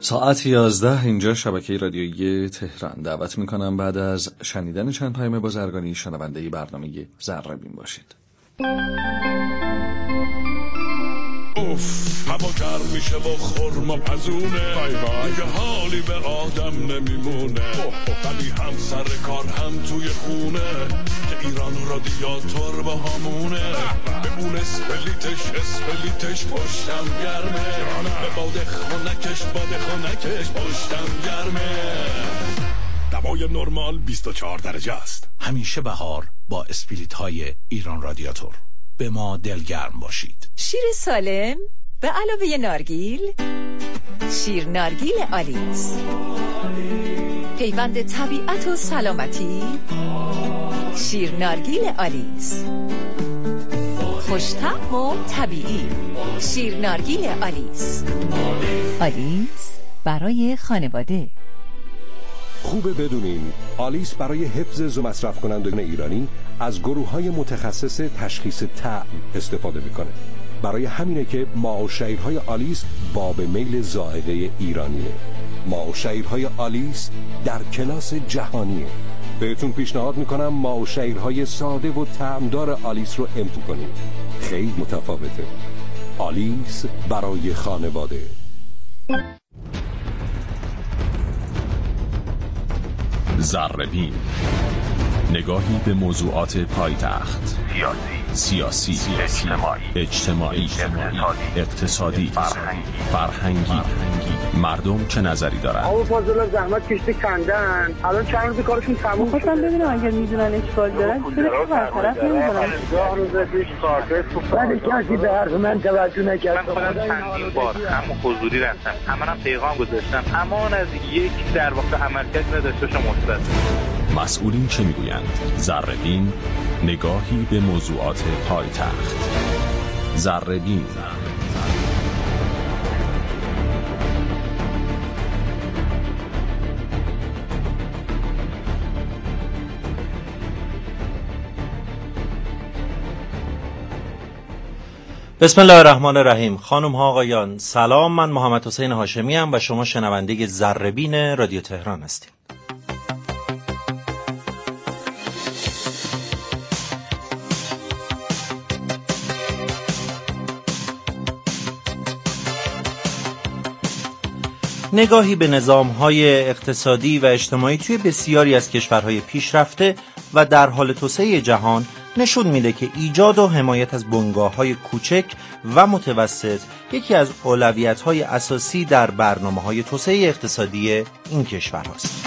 ساعت 11 اینجا شبکه رادیویی تهران. دعوت میکنم بعد از شنیدن چند پیام بازرگانی شنونده برنامه ذره‌بین باشید. اوف هوا گرم میشه و خورما پزونه، دیگه حالی به آدم نمیمونه، ولی هم سر کار هم توی خونه که ایران رادیاتور با همونه، به اون اسپلیتش پشتم گرمه، به باد خونکش پشتم گرمه. دمای نرمال 24 درجه است. همیشه بهار با اسپریت های ایران رادیاتور. به ما دلگرم باشید. شیر سالم به علاوه نارگیل، شیر نارگیل آلیس، پیوند طبیعت و سلامتی. شیر نارگیل آلیس، خوش‌طعم و طبیعی. شیر نارگیل آلیس. آلیس برای خانواده. خوبه بدونین آلیس برای حفظ مصرف کنندگان ایرانی از گروه‌های متخصص تشخیص طعم استفاده میکنه. برای همینه که ماء و شعیرهای آلیس باب میل ذائقه ایرانیه. ماء و شعیرهای آلیس در کلاس جهانیه. بهتون پیشنهاد میکنم ماء و شعیرهای ساده و طعمدار آلیس رو امتحان کنید. خیلی متفاوته. آلیس برای خانواده. ذره‌بین، نگاهی به موضوعات پایتخت، سیاسی، اجتماعی، اقتصادی، فرهنگی. مردم چه نظری دارند؟ آقا فاضل زحمت کشته کندن، الان چند روز کارشون تموم شده. خواستم ببینم اگر میدونن اشکال دارن چرا برطرف نمی‌کنن؟ 10 روز پیش کارت ولی کسی به حرف من توجه نکرد. من خودم چندین بار هم حضوری رفتم، هم پیغام گذاشتم، اما از یک در واقع عملکرد نداشته شما مثبت. مسئولین چه میگویند؟ ذره‌بین، نگاهی به موضوعات پایتخت. ذره‌بین. بسم الله الرحمن الرحیم. خانم ها آقایان سلام، من محمد حسین هاشمی ام و شما شنونده ذره‌بین رادیو تهران هستید. نگاهی به نظام‌های اقتصادی و اجتماعی توی بسیاری از کشورهای پیشرفته و در حال توسعه جهان نشون میده که ایجاد و حمایت از بنگاه‌های کوچک و متوسط یکی از اولویت‌های اساسی در برنامه‌های توسعه اقتصادی این کشورهاست.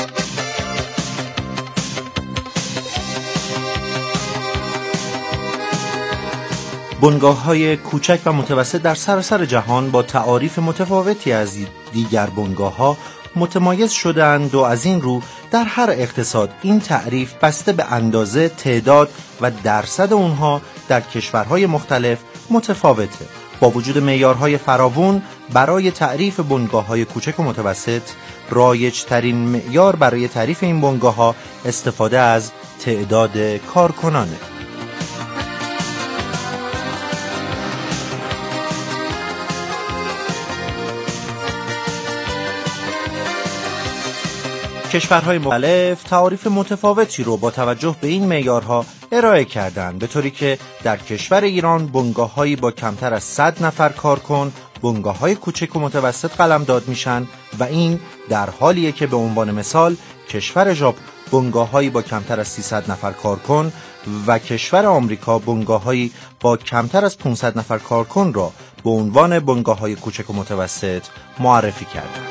بنگاه‌های کوچک و متوسط در سراسر جهان با تعاریف متفاوتی از دیگر بنگاه‌ها متمایز شدند و از این رو در هر اقتصاد این تعریف بسته به اندازه، تعداد و درصد اونها در کشورهای مختلف متفاوته. با وجود معیارهای فراوان برای تعریف بنگاه‌های کوچک و متوسط، رایج‌ترین معیار برای تعریف این بنگاه‌ها استفاده از تعداد کارکنانه. کشورهای مختلف تعاریف متفاوتی رو با توجه به این معیارها ارائه کردند، به طوری که در کشور ایران بنگاه‌هایی با کمتر از 100 نفر کارکن بنگاه‌های کوچک و متوسط قلمداد میشن و این در حالیه که به عنوان مثال کشور ژاپن بنگاه‌هایی با کمتر از 300 نفر کارکن و کشور آمریکا بنگاه‌هایی با کمتر از 500 نفر کارکن را به عنوان بنگاه‌های کوچک و متوسط معرفی کردند.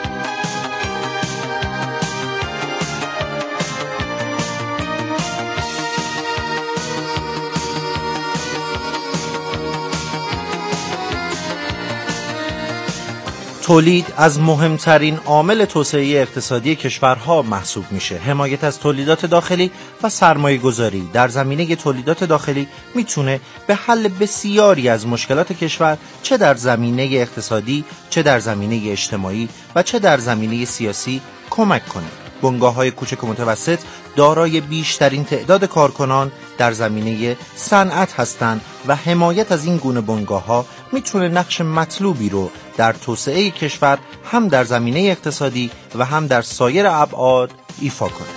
تولید از مهمترین عامل توسعه اقتصادی کشورها محسوب میشه. حمایت از تولیدات داخلی و سرمایه گذاری در زمینه تولیدات داخلی میتونه به حل بسیاری از مشکلات کشور، چه در زمینه اقتصادی، چه در زمینه اجتماعی و چه در زمینه سیاسی کمک کنه. بنگاه‌های کوچک و متوسط دارای بیشترین تعداد کارکنان در زمینه صنعت هستند و حمایت از این گونه بنگاه‌ها میتونه نقش مطلوبی رو در توسعه کشور هم در زمینه اقتصادی و هم در سایر ابعاد ایفا کنه.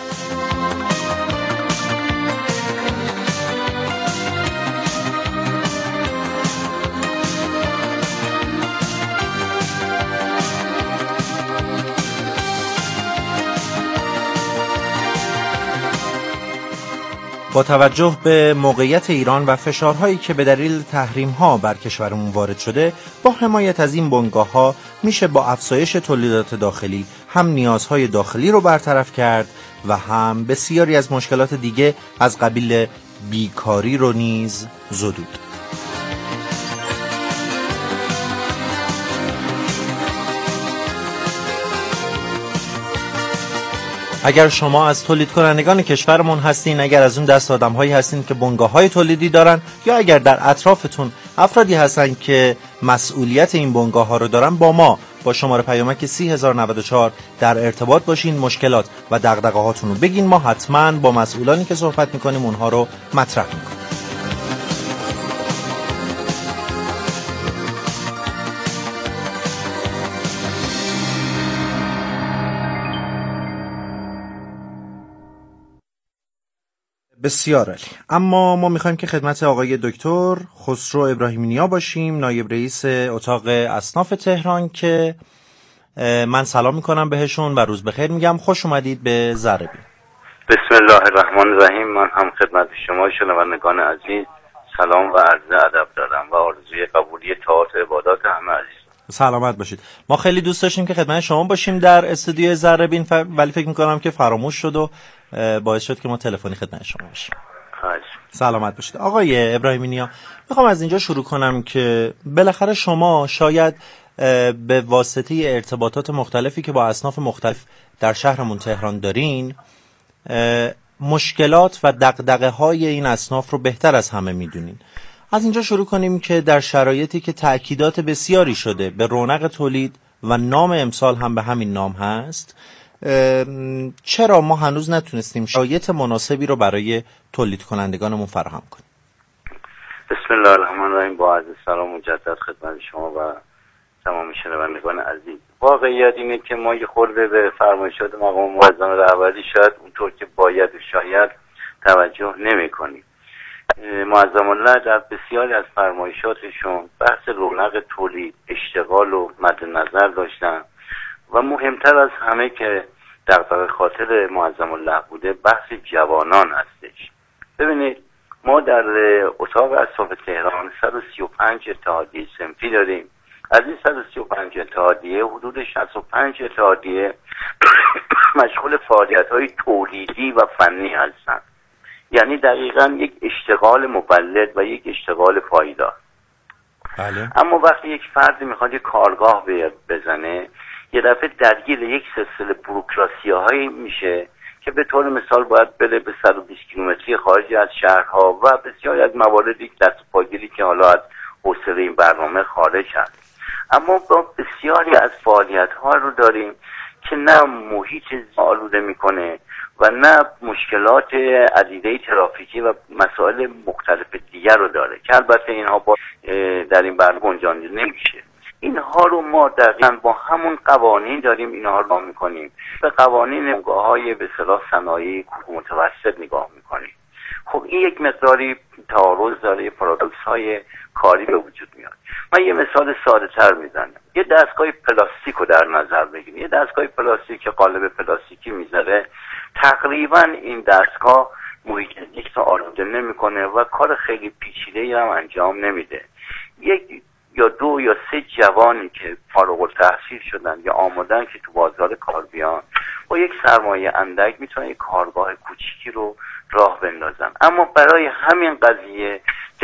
با توجه به موقعیت ایران و فشارهایی که به دلیل تحریم‌ها بر کشورمون وارد شده، با حمایت از این بنگاه‌ها میشه با افزایش تولیدات داخلی هم نیازهای داخلی رو برطرف کرد و هم بسیاری از مشکلات دیگه از قبیل بیکاری رو نیز زدود. اگر شما از تولید کنندگان کشورمون هستین، اگر از اون دست آدم‌هایی هستین که بنگاه‌های تولیدی دارن، یا اگر در اطرافتون افرادی هستن که مسئولیت این بنگاه‌ها رو دارن، با ما با شماره پیامک 30094 در ارتباط باشین، مشکلات و دغدغه‌هاتون رو بگین، ما حتما با مسئولانی که صحبت می‌کنیم اونها رو مطرح می‌کنیم. بسیار عالی. اما ما میخوایم که خدمت آقای دکتر خسرو ابراهیمی نیا باشیم، نایب رئیس اتاق اصناف تهران، که من سلام میکنم بهشون و روز بخیر میگم. خوش اومدید به ذره‌بین. بسم الله الرحمن الرحیم. من هم خدمت شما شنوندگان عزیز سلام و عرض ادب دارم و آرزوی قبولی طاعات عبادات همه عزیز. سلامت باشید. ما خیلی دوست داشتیم که خدمت شما باشیم در استودیو ذره‌بین، ولی فکر میکنم که فراموش شد و باعث شد که ما تلفنی خدمت شما باشیم. سلامت باشید. آقای ابراهیمی نیا، میخوام از اینجا شروع کنم که بالاخره شما شاید به واسطه ارتباطات مختلفی که با اصناف مختلف در شهرمون تهران دارین، مشکلات و دغدغه‌های این اصناف رو بهتر از همه میدونین. از اینجا شروع کنیم که در شرایطی که تأکیدات بسیاری شده به رونق تولید و نام امسال هم به همین نام هست، چرا ما هنوز نتونستیم شرایط مناسبی رو برای تولید کنندگانمون فراهم کنیم؟ بسم الله الرحمن الرحیم. با عرض سلام مجدد خدمت شما و تمام شنوندگان عزیز. واقعیت اینه که ما یه خورده به فرمایشات مقام معظم رهبری شاید اونطور که باید و شاید توجه نمی‌کنیم. معظم الله در بسیاری از فرمایشاتشون بحث رونق تولید، اشتغال و مد نظر داشتن و مهمتر از همه که دغدغه خاطر معظم الله بوده بحث جوانان هستش. ببینید ما در اتاق اصناف تهران 135 اتحادیه صنفی داریم. از این 135 اتحادیه حدود 65 اتحادیه مشغول فعالیت‌های تولیدی و فنی هستند. یعنی دقیقاً یک اشتغال مولد و یک اشتغال پایدار. بله. اما وقتی یک فردی میخواد یک کارگاه بزنه، یه دفعه درگیر یک سلسله بوروکراسی‌هایی میشه که به طور مثال باید بره به 120 کیلومتری خارج از شهرها و بسیاری از مواردی دست پاگیری که حالا از حوصله این برنامه خارج هست. اما با بسیاری از فعالیت‌ها رو داریم که نه محیط آلوده میکنه و نه مشکلات عدیده ترافیکی و مسائل مختلف دیگر رو داره که البته اینها در این برنامه گنجانده نمیشه. اینها رو ما دقیقاً با همون قوانین داریم اینها رو میکنیم. به قوانین نگاه‌های به اصطلاح صنایع متوسط نگاه میکنیم. خب این یک مقداری تعارض داره، یه پارادوکس‌های کاری به وجود میاد. من یه مثال ساده تر میزنم. یه دستگاه پلاستیک رو در نظر بگیرید. یه دستگاه پلاستیک که قالب پلاستیکی میذاره، تقریبا این دستگاه محیط زیست رو آلوده نمیکنه و کار خیلی پیچیده‌ای هم انجام نمیده. یک یا دو یا سه جوانی که فارغ التحصیل شدن یا آمادن که تو بازار کار بیان، با یک سرمایه اندک میتونن یک کارگاه کوچیکی رو راه بندازن. اما برای همین قضیه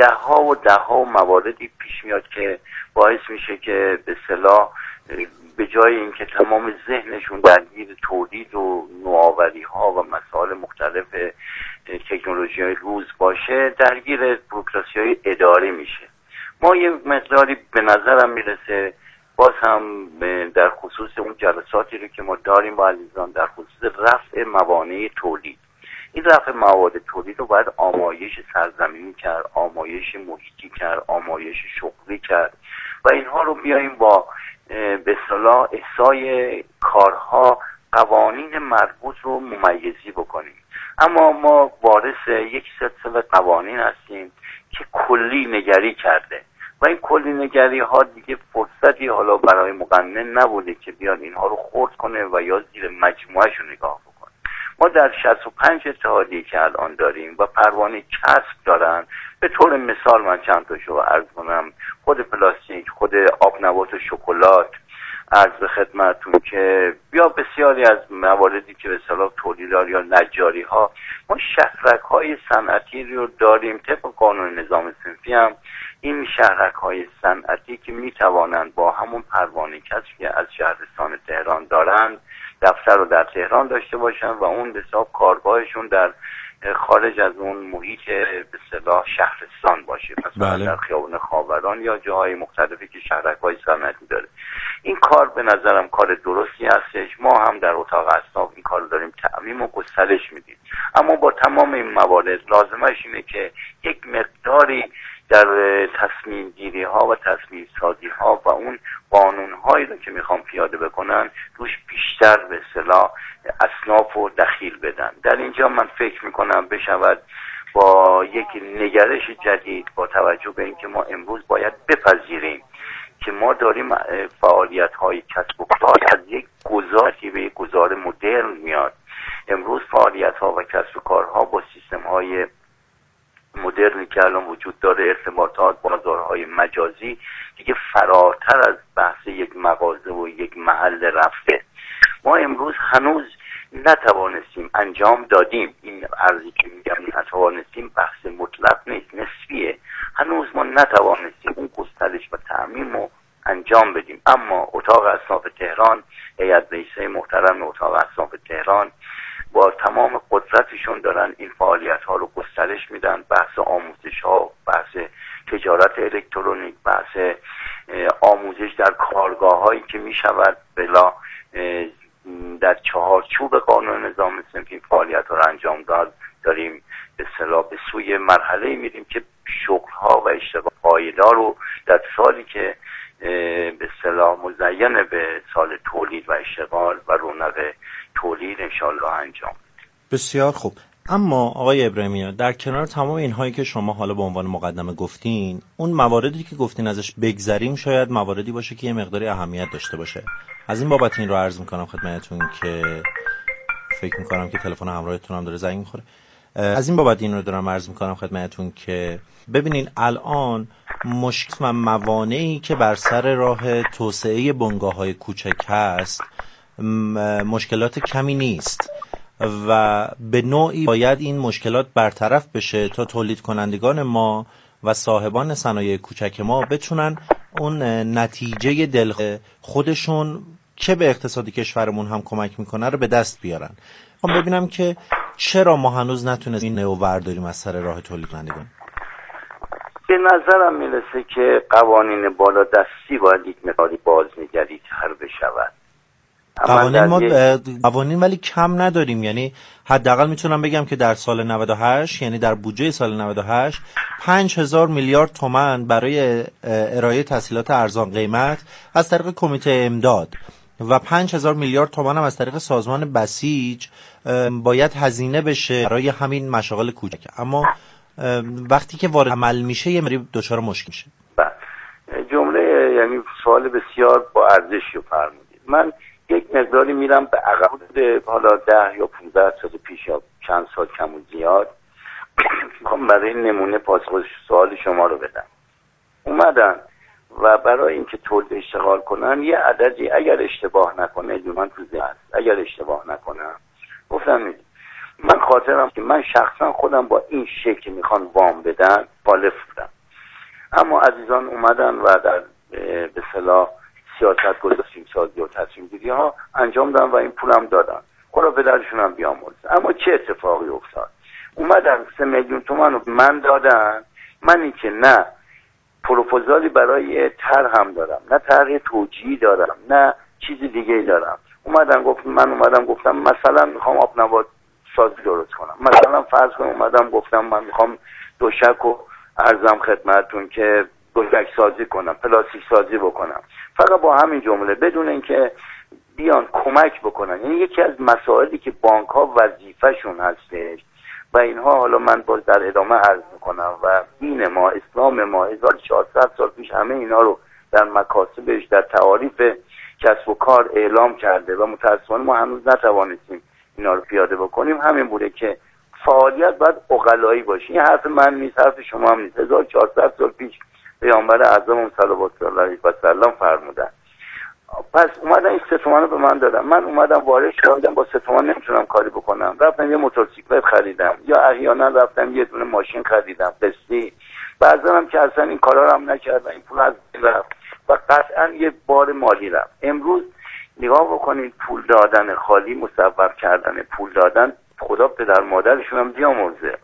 ده ها مواردی پیش میاد که باعث میشه که به اصطلاح به جای اینکه تمام ذهنشون درگیر تولید و نوآوری ها و مسائل مختلف تکنولوژی های روز باشه، درگیر بوروکراسی های اداری میشه. ما یه مقداری به نظرم میرسه باز هم در خصوص اون جلساتی رو که ما داریم با عزیزان در خصوص رفع موانع تولید، این رفع مواد تولید رو باید آمایش سرزمینی کرد، آمایش محیطی کرد، آمایش شغلی کرد و اینها رو بیاییم با به اصطلاح احصای کارها قوانین مربوط رو ممیزی بکنیم. اما ما وارث یک سلسله قوانین هستیم که کلی نگری کرده و این کلی نگری ها دیگه فرصتی حالا برای مقنن نبوده که بیاد اینها رو خرد کنه و یا زیر مجموعه‌اش رو نگاه بکنه. ما در 65 اتحادیه که الان داریم و پروانه کسب دارن، به طور مثال من چند تاشو عرض کنم، خود پلاستیک، خود آب نبات و شکلات، عرض به خدمتتون که یا بسیاری از مواردی که به اصطلاح تولیددار یا نجاری ها، ما شهرک های صنعتی رو داریم. طبق قانون نظام صنفی هم این شهرک های صنعتی که می توانند با همون پروانه کسبی که از شهرستان تهران دارند دفتر رو در تهران داشته باشن و اون به حساب کارگاهشون در خارج از اون محیط به اصطلاح شهرستان باشه، مثلا در خیابان خاوران یا جاهای مختلفی که شهرک‌های صنعتی داره. این کار به نظرم کار درستی هستش. ما هم در اتاق اصناف این کار رو داریم تعمیم و گسترش میدیم، اما با تمام این موارد لازمش اینه که یک مقداری در تصمیم گیری ها و تصمیم سازی ها و اون قانون هایی رو که میخوام پیاده بکنن روش بیشتر به اصطلاح اصناف رو دخیل بدن. در اینجا من فکر میکنم بشود با یک نگرش جدید، با توجه به اینکه ما امروز باید بپذیریم که ما داریم فعالیت های کسب و کار از یک گذاری به یک گذار مدرن میاد. امروز فعالیت ها و کسب و کارها با سیستم های مدرنی که الان وجود داره، ارتباطات، بازارهای مجازی دیگه فراتر از بحث یک مغازه و یک محل رفته. ما امروز هنوز نتوانستیم انجام دادیم، این عرضی که میگم نتوانستیم بحث مطلق نیست، نسبیه. هنوز ما نتوانستیم اون گسترش و تعمیم رو انجام بدیم، اما اتاق اصناف تهران، هیئت رئیسه محترم اتاق اصناف تهران با تمام قدرتشون دارن این فعالیت ها رو گسترش میدن. بحث آموزش ها، بحث تجارت الکترونیک، بحث آموزش در کارگاه هایی که میشود بلا در چهارچوب قانون نظام صنفی فعالیت ها رو انجام داد. داریم به اصطلاح به سوی مرحله میریم که شغل ها و اشتغال پایدار رو در سالی که به اصطلاح مزین به سال تولید و اشتغال و رونق تولید انشالله انجام. بسیار خوب. اما آقای ابراهیمی، در کنار تمام اینهایی که شما حالا به عنوان مقدمه گفتین، اون مواردی که گفتین ازش بگذریم شاید مواردی باشه که یه مقداری اهمیت داشته باشه. از این بابت این رو عرض میکنم خدمتتون که فکر میکنم که تلفن همراهتون هم داره زنگ میخوره. از این بابت این رو دارم عرض میکنم خدمتتون که ببینین الان مشکل و موانعی که بر سر راه توسعه بنگاه‌های کوچک هست مشکلات کمی نیست و به نوعی باید این مشکلات برطرف بشه تا تولید کنندگان ما و صاحبان صنایع کوچک ما بتونن اون نتیجه دل خودشون که به اقتصاد کشورمون هم کمک میکنه رو به دست بیارن. من ببینم که چرا ما هنوز نتونستیم این نو برداریم از سر راه تولید کنندگان. به نظرم میرسه که قوانین بالادستی باید یک مقداری بازنگری تر بشود. قوانین ولی کم نداریم، یعنی حداقل میتونم بگم که در سال 98 یعنی در بودجه سال 98 5000 میلیارد تومان برای ارائه تسهیلات ارزان قیمت از طریق کمیته امداد و 5000 میلیارد تومان هم از طریق سازمان بسیج باید هزینه بشه برای همین مشاغل کوچک، اما وقتی که وارد عمل میشه یه مری دچار مشکل میشه. جمله یعنی سوال بسیار با ارزشی فرمودید. من یک مقداری میرم به عقب، حالا 10 یا 15 سال پیش یا چند سال کم و زیاد، میخوام برای نمونه پاسخ سوال شما رو بدم. اومدن و برای اینکه تولید اشتغال کنن یه عددی اگر اشتباه نکنه، من تو ذهن هست اگر اشتباه نکنم، گفتم من خاطرم که من شخصا خودم با این شکل میخوان وام بدن مخالف بودم، اما عزیزان اومدن و در به اصطلاح سیاست گذاشتیم سازی و تصمیم گیری ها انجام دادن و این پولم دادن، خدا به درشون هم بیامرزه. اما چه اتفاقی افتاد؟ اومدن 3 میلیون تومان رو من دادن، منی که نه پروپوزالی برای طرح هم دارم، نه طرح توجیهی دارم، نه چیز دیگه ای دارم. من اومدم گفتم مثلا میخوام آب نبات سازی درست کنم. مثلا فرض کنم اومدم گفتم من میخوام دوشک رو عرضم خدمتتون که دوشک سازی کنم، پلاستیک سازی بکنم، فقط با همین جمله بدون اینکه بیان کمک بکنن. یعنی یکی از مسائلی که بانک ها وظیفه‌شون هستش و اینها حالا من باز در ادامه عرض میکنم و دین ما، اسلام ما 1400 سال پیش همه اینا رو در مکاسبش، در تعاریف کسب و کار اعلام کرده و متاسفانه ما هنوز نتوانستیم اینا رو پیاده بکنیم. همین بوده که فعالیت باید عقلایی باشه. این حرف من نیست، حرف شما هم نیست. 1400 سال پیش پیامبر اعظم صلوات الله علیه و سلم فرمودن. پس اومدن این 3 تومن رو به من دادن، من اومدم وارد شدم، با 3 تومن نمیتونم کاری بکنم، رفتم یه موتورسیکلت خریدم یا احیانا رفتم یه دونه ماشین خریدم قسطی. بعضا هم که اصلا این کارا رو هم نکردم، این پول از رفت و قطعا یه بار مالی رفت. امروز نگاه بکنید، پول دادن خالی، مصوب کردن پول دادن، خدا پدر مادرشون هم بیامرزه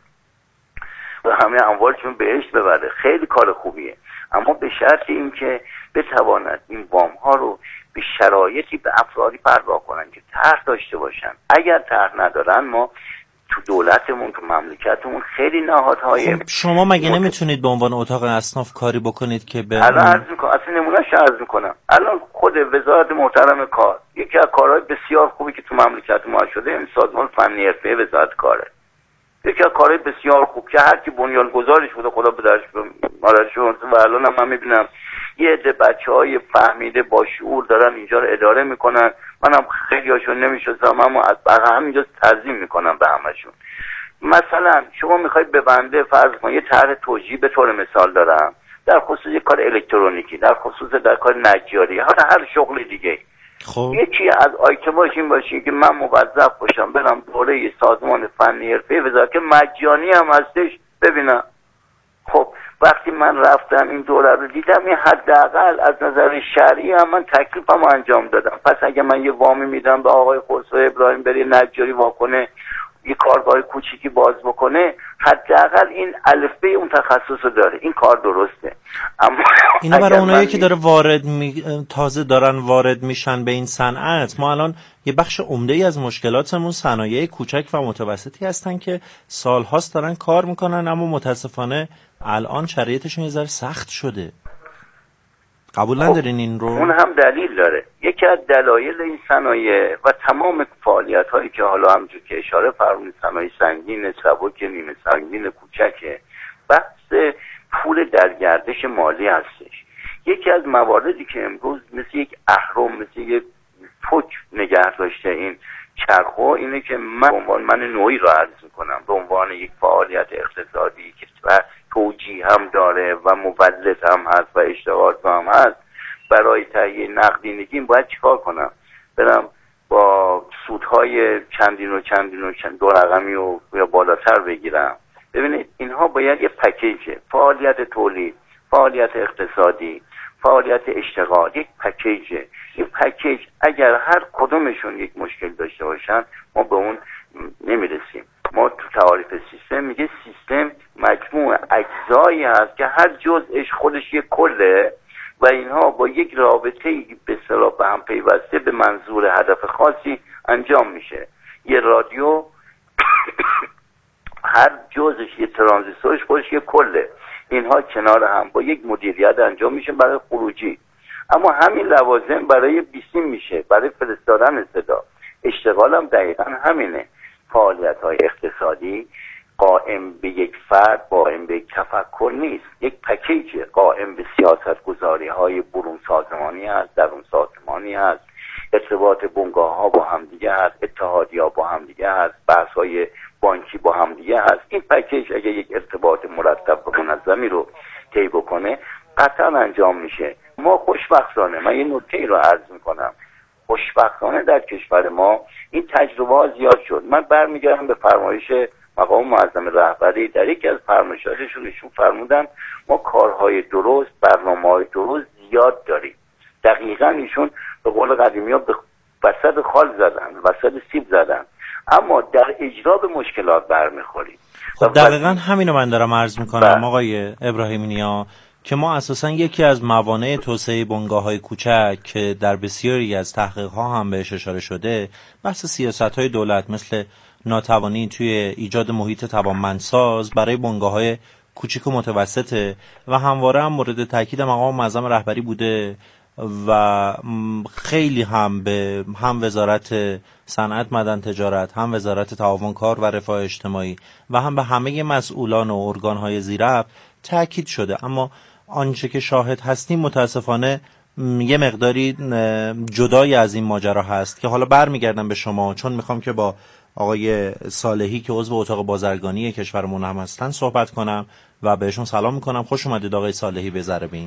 و همه اموالشون بهشت ببره، خیلی کار خوبیه، اما به شرط این که بتواند این وام ها رو به شرایطی به افرادی پرداخت کنن که طرح داشته باشن. اگر طرح ندارن، ما تو دولتمون، تو مملکتمون خیلی نهادهای شما مگه نمیتونید به عنوان اتاق اصناف کاری بکنید که به الان عرض میکنم، اصلا نمونهش عرض میکنم. الان خود وزارت محترم کار یکی از کارهای بسیار خوبی که تو مملکت ما شده این سازمان فنی حرفه‌ای وزارت کاره. یکی از کارهای بسیار خوب که هر کی بنیانگذارش بوده خدا به درش مارشون و الان هم من میبینم یه عده بچه‌های فهمیده با شعور دارن اینجا رو اداره میکنن. منم خیلی هاشون نمیشناسم اما از همینجا تعظیم میکنم به همشون. مثلا شما میخواید به بنده فرض کن یه طرح توجیه به طور مثال دارم در خصوص یک کار الکترونیکی، در خصوص در کار نجاری، هر شغل دیگه. خب یکی از آیتماش این باشه که من موظف باشم برم دوره سازمان فنی حرفه‌ای وزارت که مجانی هم هستش ببینم. خب وقتی من رفتم این دوره رو دیدم، این حداقل از نظر شرعی هم من تکلیفم انجام دادم. پس اگه من یه وامی میدم به آقای خسرو ابراهیم بری نجاری واکنه، یه کارگاه کوچیکی باز بکنه، حداقل این الفبه اون تخصص رو داره، این کار درسته. اما اینا برای اونایی که داره تازه دارن وارد میشن به این صنعت، ما الان یه بخش عمده‌ای از مشکلاتمون صنایع کوچک و متوسطی هستن که سالهاست دارن کار میکنن اما متاسفانه الان شرایطشون یه ذره سخت شده. قبول ندارین این رو؟ اون هم دلیل داره. یکی از دلایل این صنایع و تمام فعالیت هایی که حالا همونجور که اشاره فرمودید، صنایع سنگین، سبک، نیمه سنگین، کوچکه، بحث پول در گردش مالی هستش. یکی از مواردی که امروز مثل یک اهرم، مثل یک پک نگه داشته این چرخو، اینه که من نوعی رو عرض میکنم به عنوان یک فعالیت اقتصادی که توجیه هم داره و مولد هم هست و اشتغال هم هست. برای تهیه نقدینگی باید چیکار کنم؟ برم با سودهای چندین و دو رقمی و یا بالاتر بگیرم؟ ببینید اینها باید یه پکیجه، فعالیت تولید، فعالیت اقتصادی، فعالیت اشتغال، یک پکیجه. این پکیج اگر هر کدومشون یک مشکل داشته باشن ما به اون نمیرسیم. ما تو تعاریف سیستم میگه سیستم مجموع اجزایی هست که هر جزءش خودش یک کله و اینها با یک رابطه به اصطلاح به هم پیوسته به منظور هدف خاصی انجام میشه. یه رادیو هر جزءش یه ترانزیستورش خودش یک کله، اینها کنار هم با یک مدیریت انجام میشه برای خروجی. اما همین لوازم برای بیسیم میشه، برای فرستادن صدا. اشتغال هم دقیقا همینه. فعالیت‌های اقتصادی قائم به یک فرد، قائم به تفکر نیست، یک پکیج قائم به سیاست‌گذاری‌های برون سازمانی هست، درون سازمانی هست، ارتباط بنگاه‌ها با همدیگه هست، اتحادیه‌ها با همدیگه هست، بحث‌های بانکی با همدیگه هست. این پکیج اگه یک ارتباط مرتب و منظمی رو طی بکنه قطعا انجام میشه. ما خوشبختانه، من یه نکته رو عرض میکنم، خوشبختانه در کشور ما این تجربه ها زیاد شد. من برمیگردم به فرمایش مقام معظم رهبری. در یکی از فرمایشاتشون ایشون فرمودن ما کارهای درست، برنامه‌های درست زیاد داریم. دقیقاً ایشون به قول قدیمی‌ها به وسط خال زدن، وسط سیب زدن، اما در اجرا به مشکلات برمیخوریم. خب دقیقاً همینو من دارم عرض میکنم آقای ابراهیمی نیا، که ما اساساً یکی از موانع توسعه بنگاه‌های کوچک که در بسیاری از تحقیق‌ها هم بهش اشاره شده، بحث سیاست‌های دولت مثل ناتوانی توی ایجاد محیط توانمندساز برای بنگاه‌های کوچیک و متوسطه و همواره هم مورد تاکید مقام معظم رهبری بوده و خیلی هم به هم وزارت صنعت معدن تجارت، هم وزارت تعاون کار و رفاه اجتماعی و هم به همه مسئولان و ارگان‌های زیرربط تاکید شده. اما آنچه که شاهد هستیم متاسفانه یه مقداری جدای از این ماجرا هست که حالا برمیگردم به شما، چون میخوام که با آقای صالحی که عضو اتاق بازرگانی کشورمون هم هستن صحبت کنم و بهشون سلام میکنم. خوش اومدید آقای صالحی به ذره‌بین.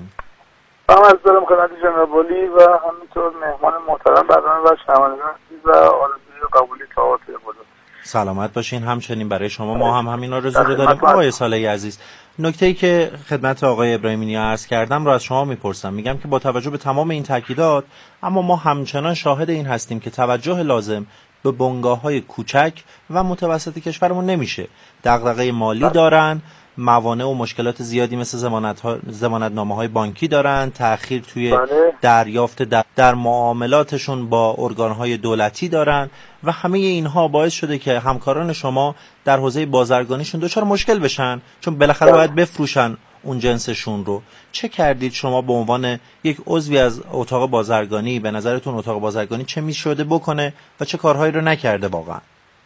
از دارم خدمت جناب علی و همینطور مهمان محترم برنامه و شنوندگان و آرزوی و قبولی طاعات خدا. سلامت باشین. همچنین برای شما ما هم همین آرزو رو داریم. آقای صالحی عزیز، نکته‌ای که خدمت آقای ابراهیمی نیا عرض کردم رو از شما میپرسم. میگم که با توجه به تمام این تاکیدات اما ما همچنان شاهد این هستیم که توجه لازم به بنگاه‌های کوچک و متوسط کشورمون نمیشه. دغدغه مالی دارن، موانع و مشکلات زیادی مثل ضمانتنامه‌های بانکی دارن، تأخیر توی دریافت در معاملاتشون با ارگان‌های دولتی دارن و همه اینها باعث شده که همکاران شما در حوزه بازرگانیشون دچار مشکل بشن، چون بالاخره باید بفروشن اون جنسشون رو. چه کردید شما به عنوان یک عضوی از اتاق بازرگانی؟ به نظرتون اتاق بازرگانی چه میشده بکنه و چه کارهایی رو نکرده واقعا؟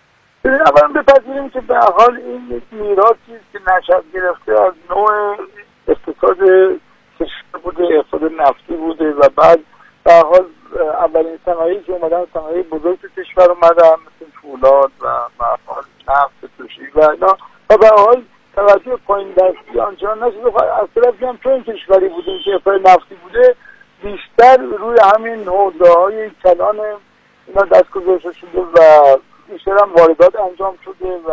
اولا بپذیریم که به حال این یک میراثی است که نشأت گرفته از نوع اقتصاد کشور بوده، اقتصاد نفتی بوده و بعد به حال اولین صنایعی که اومدن صنایع بزرگ کشور اومدن مثل فولاد و نفت توشی و اینا و به حال توجه پایین دستی آنچنان نشده. از طرفی هم چون کشوری بودیم که اقتصاد نفتی بوده بیشتر روی همین حوزه‌های کلان اینا دست گذاشته شده و بیشتر هم واردات انجام شده و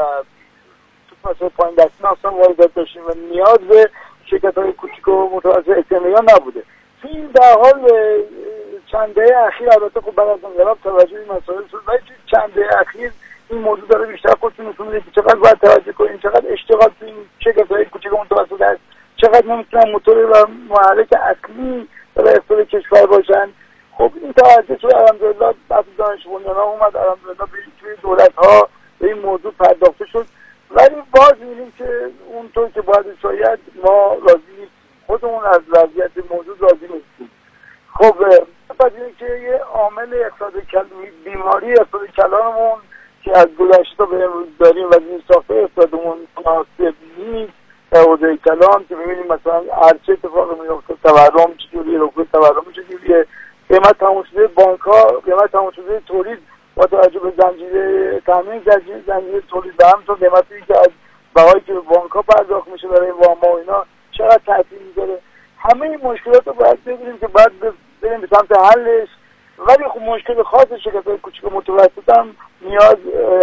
تو مثلا پایین دستی اصلا واردات داشتیم و نیاز به شرکت‌های کوچیک و متوسط احتمالی نبوده. تو این در حال چند دهه اخیر البته خب بعد از انقلاب توجه این مسائل شد ولی چند دهه اخیر این موضوع داره بیشتر خودتون نشون میده که چقدر باید توجه کنیم، چقدر اشتغال تو این شرکت‌های کوچیک و متوسط هست، چقدر نمیتونن موتور و محرک اصلی برای اقتصاد کشور باشن. خب این توجه توی الحمدلله بعضی دانش بنیان‌ها اومد، الحمدلله توی دولت‌ها به این موضوع پرداخته شد ولی باز می‌بینیم که اونطور که باید شاید ما راضی نیستیم، خودمون از وضعیت موضوع راضی نیستیم. خب ببینید که یه عامل اقتصاد بیماری اقتصاد کلانمون که از گذشته به امروز داریم و این ساخته اقتصادمون مناسب نیست در حوزه کلان که می‌بینیم مثلا هرچه اتفاق میفته تورم چجوریه، رکود تورم چجوریه، قیمت تمام شده بانک‌ها، قیمت تمام شده تولید با توجه به زنجیره تامین زنجیره تولید و همینطور قیمتی که از بهایی که به بانک‌ها پرداخت میشه برای وام‌ها و اینا چقدر تاثیر می‌ذاره. همه این مشکلات رو باید ببینیم که بعد بریم به سمت حلش. ولی خب مشکل خاص شرکت‌های کوچیک و متوسط هم نیاز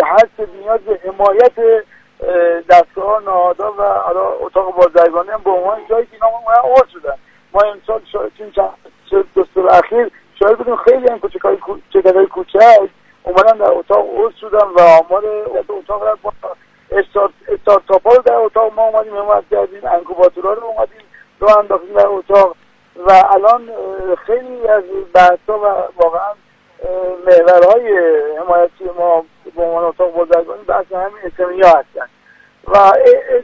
به حمایت دستگاه نهادها و حالا اتاق بازرگانی هم به عنوان جایی که اینا عضو شدن. ما امسال چند دستور اخیر شاید بودیم خیلی هم شرکت‌های کوچک اومدن در اتاق عضو شدن و آمار اتاق را با استارتاپ‌ها رو در اتاق ما اومدیم حمایت کردیم، انکوباتورها رو اومدیم رو انداختیم در اتاق و الان خیلی از بحث‌ها و واقعا محورهای حمایتی ما به عنوان اتاق بازرگانی بحث همین اسمیا هستن و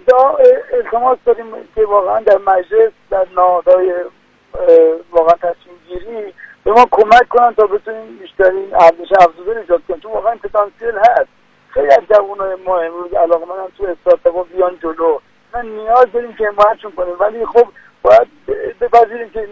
التماس داریم که واقعا در مجلس در نهادهای واقعا تصمیم گیری به ما کمک کنن تا بتونیم بیشترین ارزش افزوده ایجاد کنیم، چون واقعا پتانسیل هست. خیلی از جوانای ما امروز علاقه‌مندن تو استارتاپ‌ها بیان جلو، ما نیاز داریم که حمایتشون کنیم ولی خب باید بپذیریم که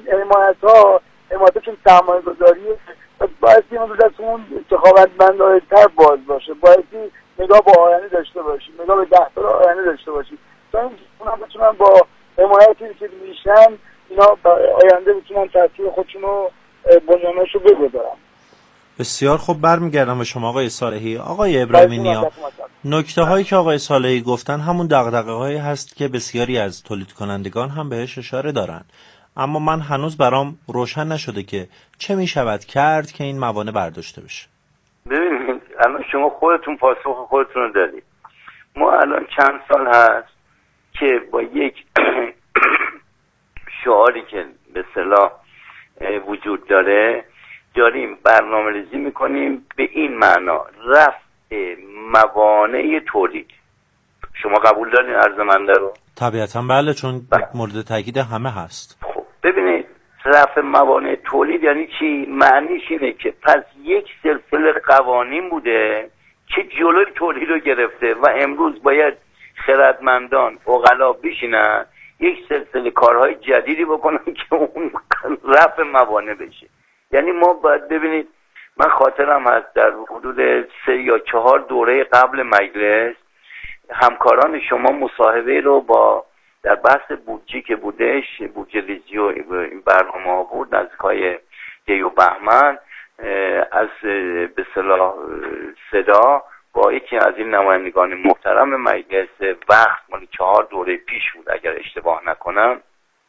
حمایتشون سرمایه‌گذاریه و باید این دستمون سخاوتمندانه‌تر باز باشه، باید نگاه به آینده داشته باشیم، نگاه به 10 سال آینده داشته باشیم تا اینکه اونا بتونن با حمایتی که میشن اینا آینده بتونن تاثیر خودشون رو بنیانشو بگذارن. بسیار خوب، برمیگردم به شما آقای صالحی. آقای ابراهیمی نیا، نکته هایی که آقای صالحی گفتن همون دغدغه هایی هست که بسیاری از تولید کنندگان هم بهش اشاره دارن، اما من هنوز برام روشن نشده که چه می شود کرد که این موانع برداشته بشه. ببینید الان شما خودتون پاسخ خودتون رو دادید. ما الان چند سال هست که با یک شعاری که به اصطلاح وجود داره داریم برنامه‌ریزی میکنیم به این معنا رفع موانع تولید. شما قبول دارین عرض منده رو؟ طبیعتا بله، چون مورد تاکید همه هست. خب ببینید، رفع موانع تولید یعنی چی؟ معنیش اینه که پس یک سلسله قوانین بوده که جلوی تولید رو گرفته و امروز باید خردمندان عقلا بشینن یک سلسله کارهای جدیدی بکنن که اون رفع موانع بشه. یعنی ما باید ببینید، من خاطرم هست در حدود 3 یا 4 دوره قبل مجلس همکاران شما مصاحبه رو با در بحث بودجه که بودش، بودجه ریزی و این برنامه ها بود نزدیکای دی و بهمن، از به اصطلاح صدا با یکی از این نمایندگان محترم مجلس وقت مال 4 دوره پیش بود اگر اشتباه نکنم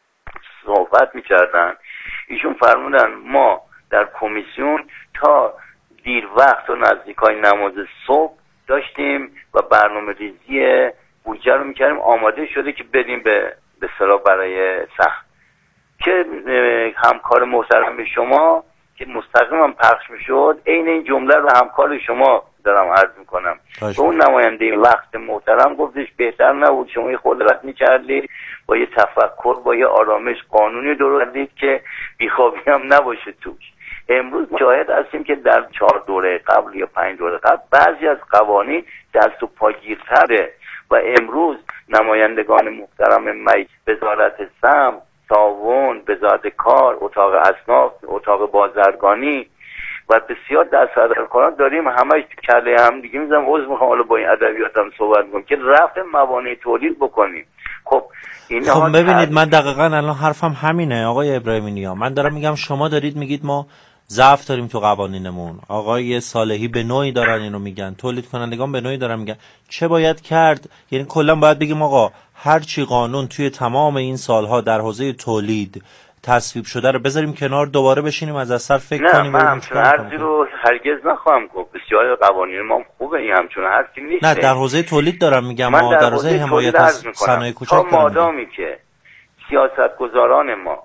صحبت می‌کردن. ایشون فرمودن ما در کمیسیون تا دیر وقت و نزدیکای نماز صبح داشتیم و برنامه ریزی بودجه رو می‌کردیم، آماده شده که بدیم به اصطلاح برای سخت که همکار محترم شما که مستقیما پخش میشد عین این جمله رو همکار شما دارم عرض میکنم به اون نماینده وقت محترم گفتش بهتر نبود شما خود رد میکردید با یه تفکر با یه آرامش قانونی درست کردید که بیخوابی هم نباشه توش. امروز شاهد هستیم که در 4 دوره قبل یا 5 دوره قبل بعضی از قوانین دست و پاگیرتره و امروز نمایندگان محترم مجلس، وزارت سمت، تعاون، وزارت کار، اتاق اصناف، اتاق بازرگانی و بسیار دستاندرکاران داریم همش تو کله هم دیگه میذارم عذر میخوام حالا با این ادبیاتم صحبت میکنم که رفع موانع تولید بکنیم. خب ببینید من دقیقاً الان حرفم همینه آقای ابراهیمی نیا. من دارم میگم شما دارید میگید ما ضعف داریم تو قوانینمون، آقای صالحی به نوعی دارن اینو میگن، تولید کنندگان به نوعی دارن میگن چه باید کرد. یعنی کلا باید بگیم آقا هر چی قانون توی تمام این سالها در حوزه تولید تصویب شده رو بذاریم کنار، دوباره بشینیم از اثر فکر کنیم. نه من همچون حرفی رو هرگز نخواهم گفت، بسیار قوانین ما خوبه، این همچون حرفی نیست. نه در حوزه تولید دارم میگم، ما در حوزه حمایت از صنایع کوچک تا مادامی که سیاستگزاران ما،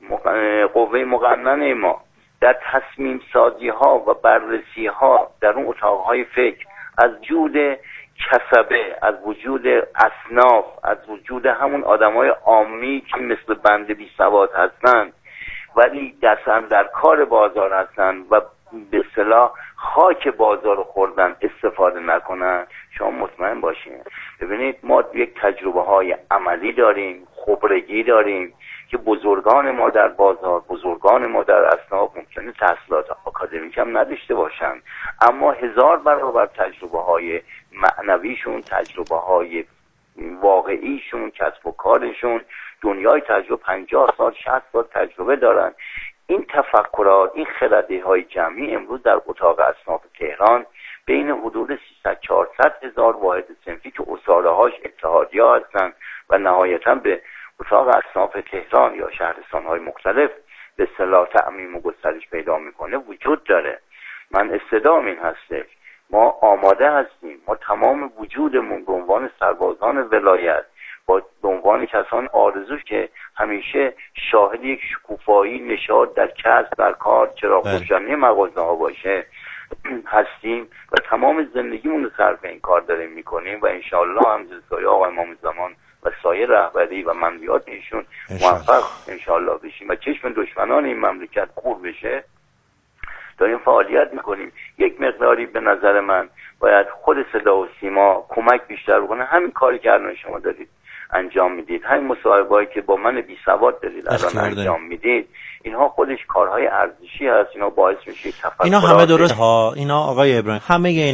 قوه مقننه ما در تصمیم سازی ها و بررسی ها در اون اتاق های فکر از وجود کسبه، از وجود اصناف، از وجود همون آدمای عامی که مثل بنده بی سواد هستن ولی دستن در کار بازار هستن و به اصطلاح خاک بازار خوردن استفاده نکنن، شما مطمئن باشین. ببینید ما یک تجربه های عملی داریم، خبرگی داریم که بزرگان ما در بازار، بزرگان ما در اصناف ممکنه تحصیلات آکادمیک هم نداشته باشن اما 1000 برابر تجربه های معنویشون، تجربه های واقعیشون، کسب و کارشون، دنیای تجربه 50 سال 60 سال تجربه دارن. این تفکرات، این خرده های جمعی امروز در اتاق اصناف تهران بین حدود 300-400 هزار واحد صنفی که اصاله هاش اتحادیه هستن و نهایتا به اتاق اصناف تهران یا شهرستان‌های مختلف به اصطلاح تعمیم و گسترش پیدا میکنه وجود داره. من استدام این هستش، ما آماده هستیم، ما تمام وجودمون به عنوان سربازان ولایت به عنوان کسان آرزو که همیشه شاهد یک شکوفایی نشاط در کسب در کار چراغ روشنی مغازه ها باشه هستیم و تمام زندگیمون رو صرف این کار داریم میکنیم و انشاءالله هم زلزای آقای امام زمان و سایر رهبری و منویات ایشون موفق انشاءالله بشیم و چشم دشمنان این مملکت خور بشه. داریم فعالیت میکنیم. یک مقداری به نظر من باید خود صدا و سیما کمک بیشتر بکنه. همین کاری که الان شما دارید انجام میدید، همین مصاحبه‌ای که با من بی سواد دارید الان انجام میدید، اینها خودش کارهای ارزشی هست، اینا باعث میشه تفکر، اینا همه درست ها، اینا آقای ابراهیم همه